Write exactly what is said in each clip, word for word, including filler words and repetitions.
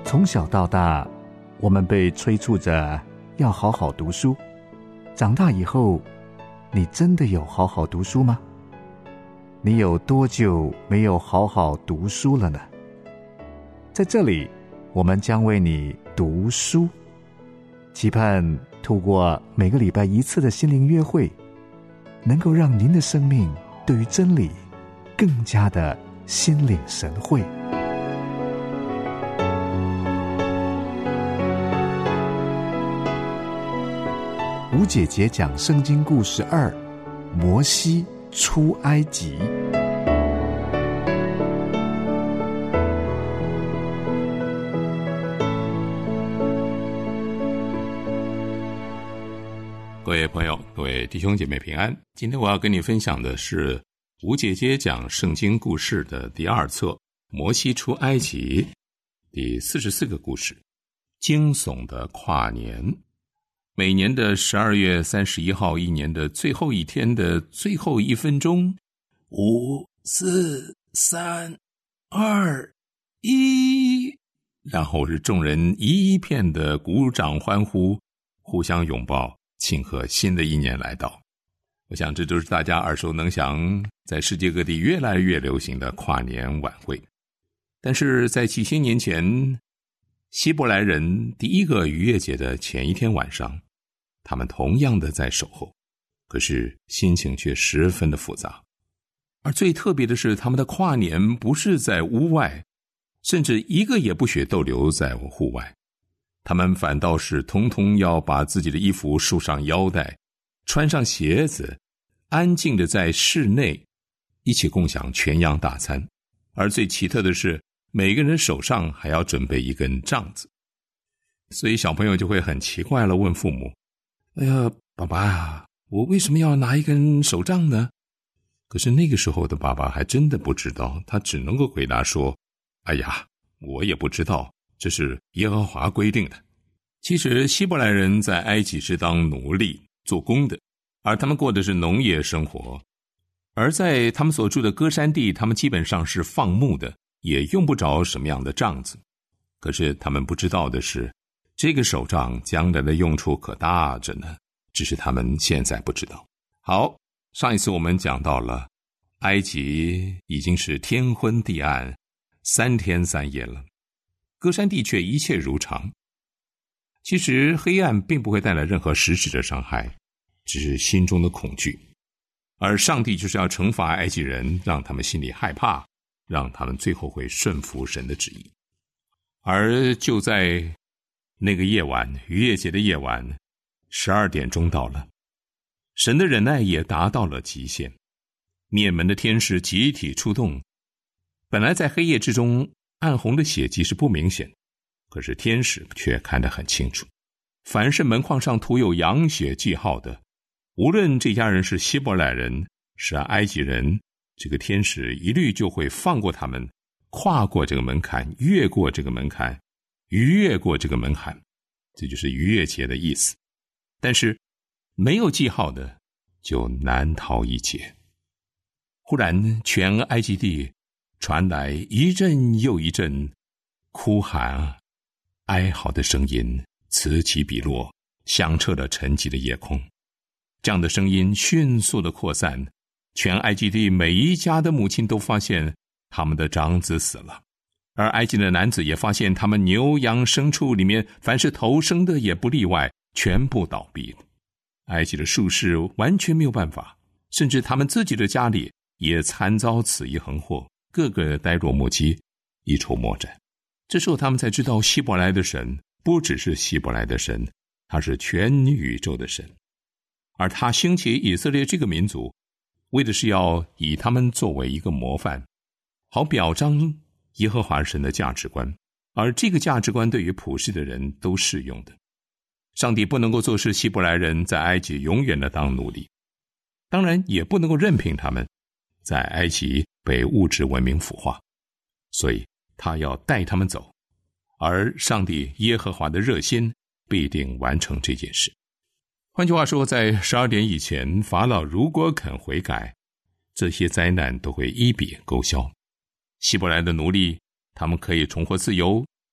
从小到大，我们被催促着要好好读书。长大以后，你真的有好好读书吗？你有多久没有好好读书了呢？在这里，我们将为你读书，期盼透过每个礼拜一次的心灵约会，能够让您的生命对于真理更加的心领神会。吴姐姐讲圣经故事二：摩西出埃及。 各位朋友，各位弟兄姐妹平安。今天我要跟你分享的是吴姐姐讲圣经故事的第二册，摩西出埃及第四十四个故事，惊悚的跨年。每年的十二月三十一号，一年的最后一天的最后一分钟，五、四、三、二、一，然后是众人一片的鼓掌欢呼，互相拥抱，庆贺新的一年来到。我想这就是大家耳熟能详，在世界各地越来越流行的跨年晚会。但是在几千年前，希伯来人第一个逾越节的前一天晚上，他们同样的在守候，可是心情却十分的复杂。而最特别的是，他们的跨年不是在屋外，甚至一个也不许逗留在户外，他们反倒是通通要把自己的衣服束上腰带，穿上鞋子，安静的在室内一起共享全羊大餐。而最奇特的是，每个人手上还要准备一根杖子。所以小朋友就会很奇怪了，问父母，哎呀，爸爸啊，我为什么要拿一根手杖呢？可是那个时候的爸爸还真的不知道，他只能够回答说，哎呀，我也不知道，这是耶和华规定的。其实希伯来人在埃及是当奴隶做工的，而他们过的是农业生活。而在他们所住的歌山地，他们基本上是放牧的，也用不着什么样的杖子。可是他们不知道的是，这个手杖将来的用处可大着呢，只是他们现在不知道。好，上一次我们讲到了埃及已经是天昏地暗三天三夜了，歌山地却一切如常。其实黑暗并不会带来任何实质的伤害，只是心中的恐惧。而上帝就是要惩罚埃及人，让他们心里害怕，让他们最后会顺服神的旨意。而就在那个夜晚，逾越节的夜晚，十二点钟到了，神的忍耐也达到了极限，灭门的天使集体出动。本来在黑夜之中暗红的血迹是不明显，可是天使却看得很清楚。凡是门框上涂有羊血记号的，无论这家人是希伯来人是埃及人，这个天使一律就会放过他们，跨过这个门槛，越过这个门槛，逾越过这个门槛，这就是逾越节的意思。但是没有记号的就难逃一劫。忽然全埃及地传来一阵又一阵哭喊哀嚎的声音，此起彼落，响彻了沉寂的夜空。这样的声音迅速的扩散，全埃及地每一家的母亲都发现他们的长子死了，而埃及的男子也发现他们牛羊牲畜里面凡是头生的也不例外，全部倒闭了。埃及的术士完全没有办法，甚至他们自己的家里也惨遭此一横祸，个个呆若木鸡，一筹莫展。这时候他们才知道，希伯来的神不只是希伯来的神，他是全宇宙的神。而他兴起以色列这个民族，为的是要以他们作为一个模范，好表彰耶和华神的价值观，而这个价值观对于普世的人都适用的。上帝不能够做事希伯来人在埃及永远的当奴隶，当然也不能够任凭他们在埃及被物质文明腐化，所以他要带他们走，而上帝耶和华的热心必定完成这件事。换句话说，在十二点以前，法老如果肯悔改，这些灾难都会一笔勾销。希伯来的奴隶他们可以重获自由，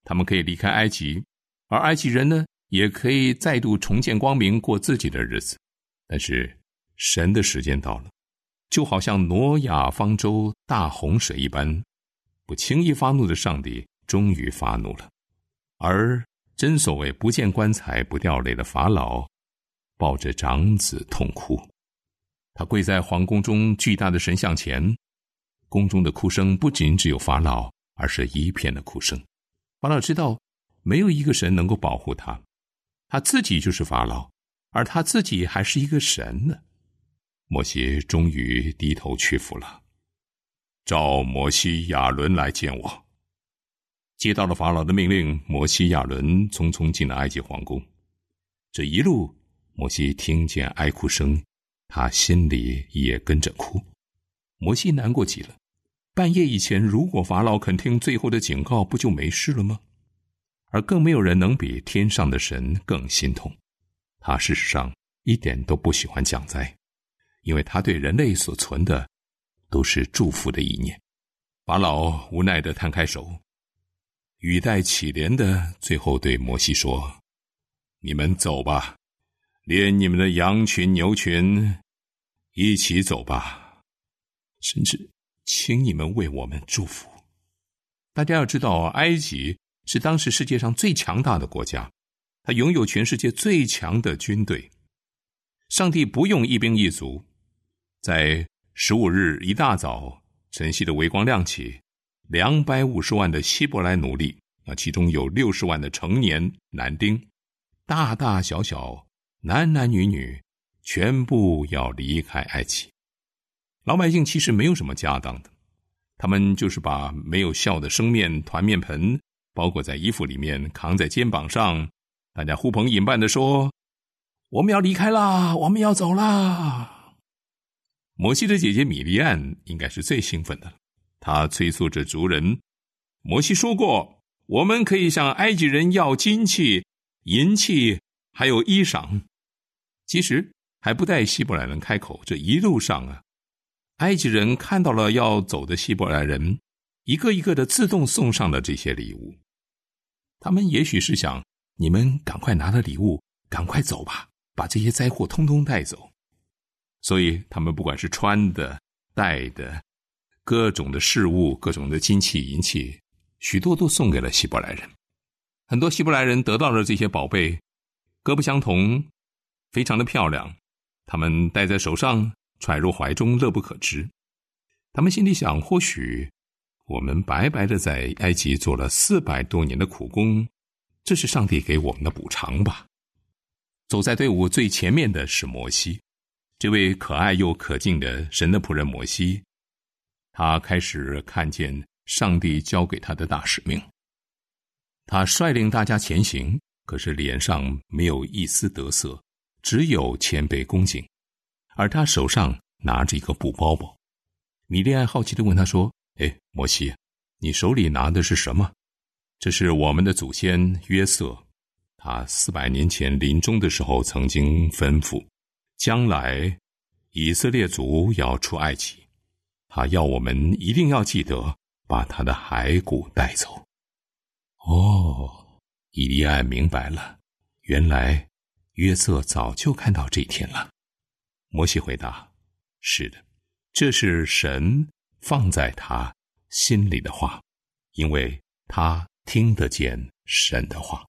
他们可以离开埃及，而埃及人呢，也可以再度重见光明，过自己的日子。但是神的时间到了，就好像挪亚方舟大洪水一般，不轻易发怒的上帝终于发怒了。而真所谓不见棺材不掉泪的法老，抱着长子痛哭。他跪在皇宫中巨大的神像前，宫中的哭声不仅只有法老，而是一片的哭声。法老知道没有一个神能够保护他，他自己就是法老，而他自己还是一个神呢。摩西终于低头屈服了，召摩西亚伦来见我。接到了法老的命令，摩西亚伦匆匆进了埃及皇宫。这一路，摩西听见哀哭声，他心里也跟着哭。摩西难过极了，半夜以前，如果法老肯听最后的警告，不就没事了吗？而更没有人能比天上的神更心痛。他事实上一点都不喜欢降灾，因为他对人类所存的都是祝福的意念。法老无奈地摊开手，语带乞怜的最后对摩西说：你们走吧，连你们的羊群牛群一起走吧，甚至请你们为我们祝福。大家要知道，埃及是当时世界上最强大的国家，它拥有全世界最强的军队。上帝不用一兵一卒，在十五日一大早，晨曦的微光亮起，两百五十万的希伯来奴隶，那其中有六十万的成年男丁，大大小小，男男女女，全部要离开埃及。老百姓其实没有什么家当的，他们就是把没有笑的生面团面盆包裹在衣服里面，扛在肩膀上，大家呼朋引伴地说：我们要离开啦，我们要走啦。摩西的姐姐米利暗应该是最兴奋的，她催促着族人：摩西说过，我们可以向埃及人要金器、银器，还有衣裳。其实还不待希伯来人开口，这一路上啊，埃及人看到了要走的希伯来人，一个一个的自动送上了这些礼物。他们也许是想，你们赶快拿了礼物，赶快走吧，把这些灾祸通通带走。所以他们不管是穿的、戴的，各种的饰物，各种的金器银器，许多都送给了希伯来人。很多希伯来人得到了这些宝贝，各不相同，非常的漂亮，他们戴在手上，揣入怀中，乐不可支。他们心里想，或许我们白白的在埃及做了四百多年的苦工，这是上帝给我们的补偿吧。走在队伍最前面的是摩西，这位可爱又可敬的神的仆人摩西，他开始看见上帝交给他的大使命。他率领大家前行，可是脸上没有一丝得色，只有谦卑恭敬，而他手上拿着一个布包包。米利暗好奇地问他说：诶，摩西，你手里拿的是什么？这是我们的祖先约瑟，他四百年前临终的时候曾经吩咐，将来以色列族要出埃及，他要我们一定要记得把他的骸骨带走。哦，以利暗明白了，原来约瑟早就看到这一天了。摩西回答：是的，这是神放在他心里的话，因为他听得见神的话。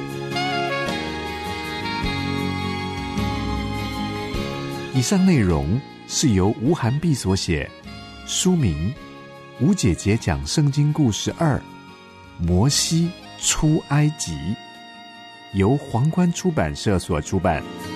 以上内容是由吴涵碧所写，书名《吴姐姐讲圣经故事二：摩西出埃及》，由皇冠出版社所出版。